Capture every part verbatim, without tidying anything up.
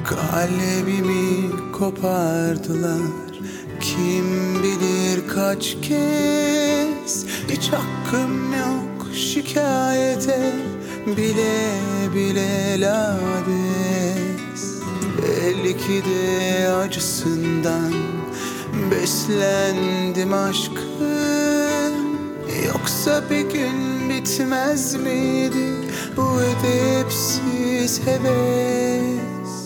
Kalbimi kopardılar, kim bilir kaç kez. Hiç hakkım yok şikayete, bile bile lades. Belki de acısından beslendim aşkın. Yoksa bir gün bitmez miydi bu edepsiz heves?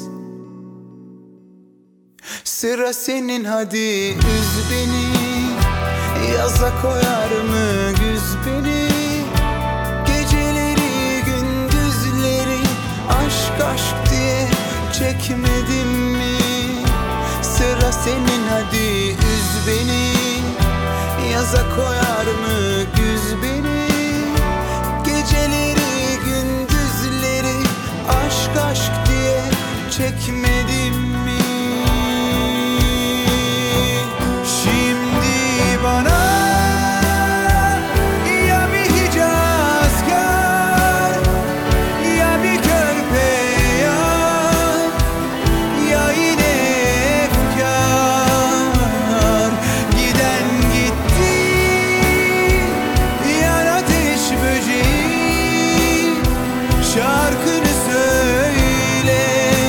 Sıra senin, hadi üz beni. Yaza koyar mı güz beni? Geceleri gündüzleri aşk aşk diye çekmedim mi? Sıra senin, hadi üz beni. Yaza koyar mı güz beni? Geceleri gündüzleri aşk aşk diye çekmedim mi? Şimdi bana ya bir Hicazkar, ya bir Körpe yar, ya yine efkar. Giden gitti, yan ateş böceği. Şarkını söyle,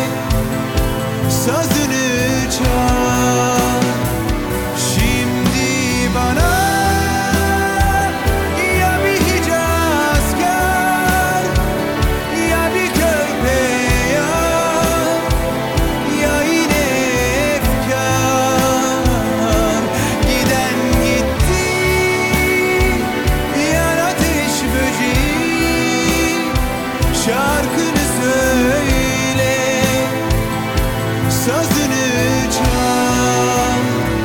sazını çal. Şimdi bana ya bir Hicazkar, ya bir Körpe yar, ya yine efkar. Giden gitti, yan ateş böceği. Şarkını söyle, sazını çal.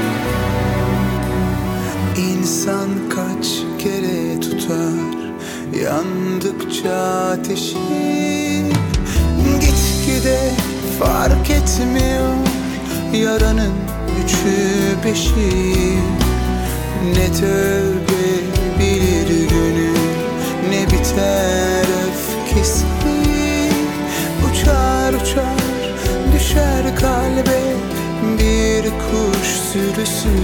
İnsan kaç kere tutar yandıkça ateşi. Gitgide fark etmiyor yaranın üçü beşi. Ne tövbe bilir günü, ne biter öfkesi. Uçar uçar düşer kalbe bir kuş sürüsü.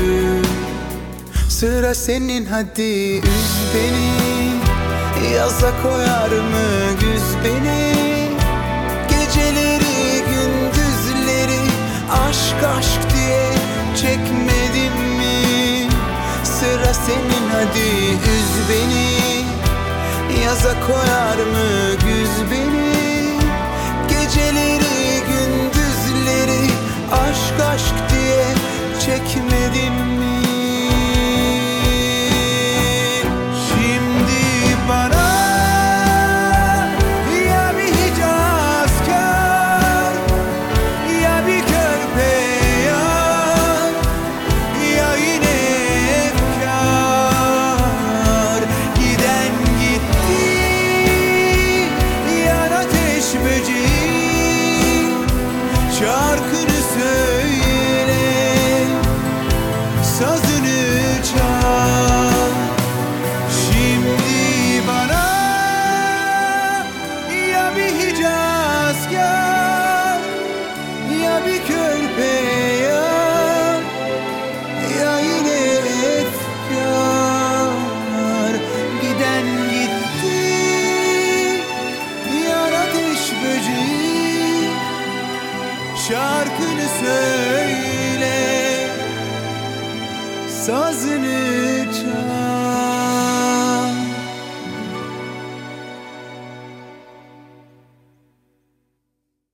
Sıra senin, hadi üz beni. Yaza koyar mı güz beni? Geceleri gündüzleri aşk aşk diye çekmedim mi? Sıra senin, hadi üz beni. Yaza koyar mı güz beni? Geceleri gündüzleri aşk aşk diye çekmedim mi? Şimdi bana ya bir Hicazkar, ya bir Körpe yar, ya yine efkar. Giden gitti, yan ateş böceği. Şarkını söyle, sazını çal. Şimdi bana ya bir Hicazkar, ya bir Körpe yar, ya yine efkar. Giden gitti, yan ateş böceği. Şarkını söyle, sazını çal.